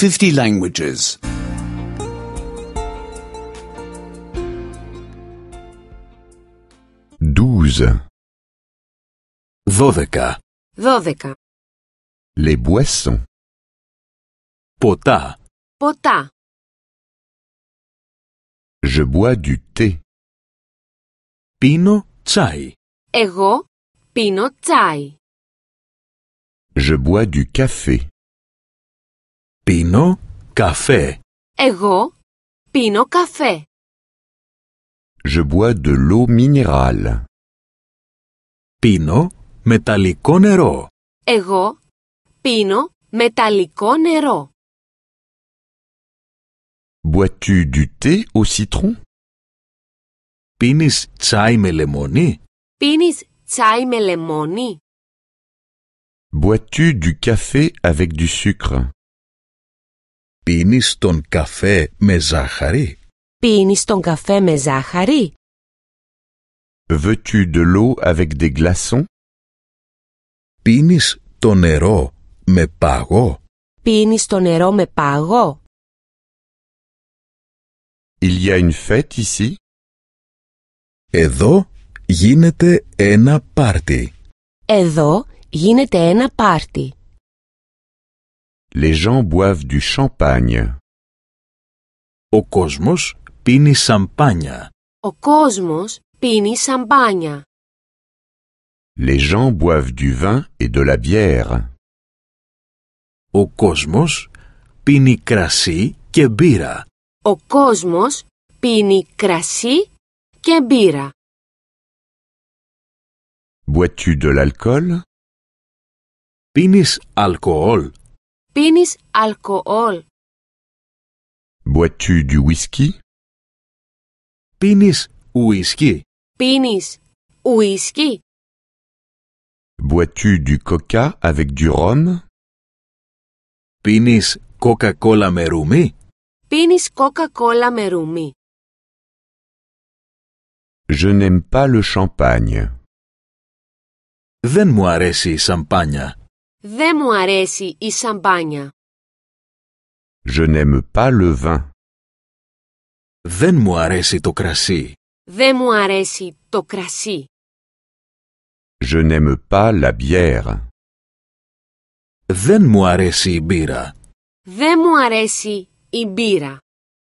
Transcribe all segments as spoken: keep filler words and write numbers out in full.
fifty languages. douze. Δώδεκα. Δώδεκα. Les boissons. Ποτά. Ποτά. Je bois du thé. Πίνω τσάι. Εγώ πίνω τσάι. Je bois du café. Πίνω καφέ. Εγώ πίνω καφέ. Je bois de l'eau minérale. Πίνω μεταλλικό νερό. Εγώ πίνω μεταλλικό νερό. Bois-tu du thé au citron? Πίνεις τσάι με λεμόνι. Πίνεις τσάι με λεμόνι. Bois-tu du café avec du sucre? Πίνεις τον καφέ με ζάχαρη. Πίνεις τον καφέ με ζάχαρη. Veux-tu de l'eau avec des glaçons? Πίνεις το νερό με πάγο. Πίνεις το νερό με πάγο. Il y a une fête ici? Εδώ γίνεται ένα πάρτι. Εδώ γίνεται ένα πάρτι. Les gens boivent du champagne. Ο κόσμος πίνει σαμπάνια. Ο κόσμος πίνει σαμπάνια. Les gens boivent du vin et de la bière. Ο κόσμος πίνει κρασί και μπύρα. Ο κόσμος πίνει κρασί και μπύρα. Bois-tu de l'alcool? Πίνεις αλκοόλ. Πίνεις αλκοόλ. Bois-tu du whisky? Πίνεις ουίσκι. Πίνεις ουίσκι. Bois-tu du coca avec du rhum? Πίνεις κόκα-κόλα με ρουμί. Πίνεις κόκα-κόλα με ρουμί. Je n'aime pas le champagne. Δεν μου αρέσει η σαμπάνια. Δεν μου αρέσει η σαμπάνια. Je n'aime pas le vin. Δεν μου αρέσει το κρασί. Δεν μου αρέσει το κρασί. Je n'aime pas la bière. Δεν μου αρέσει η μπύρα. Δεν μου αρέσει η μπύρα.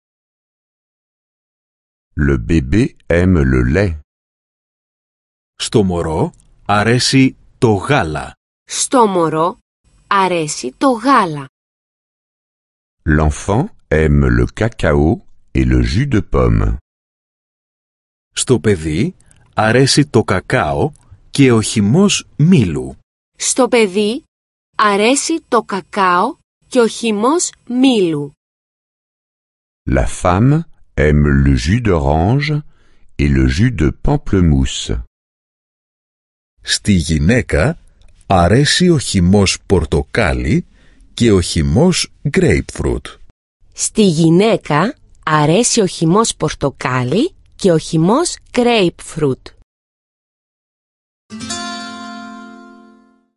Le bébé aime le lait. Στο μωρό αρέσει το γάλα. Στο μωρό αρέσει το γάλα. L'enfant aime le cacao et le jus de pomme. Στο παιδί αρέσει το κακάο και ο χυμός μήλου. Στο παιδί αρέσει το κακάο και ο χυμός μήλου. La femme aime le jus d'orange et le jus de pamplemousse. Στη γυναίκα αρέσει ο χυμός πορτοκάλι και ο χυμός grapefruit. Στη γυναίκα αρέσει ο χυμός πορτοκάλι και ο χυμός grapefruit.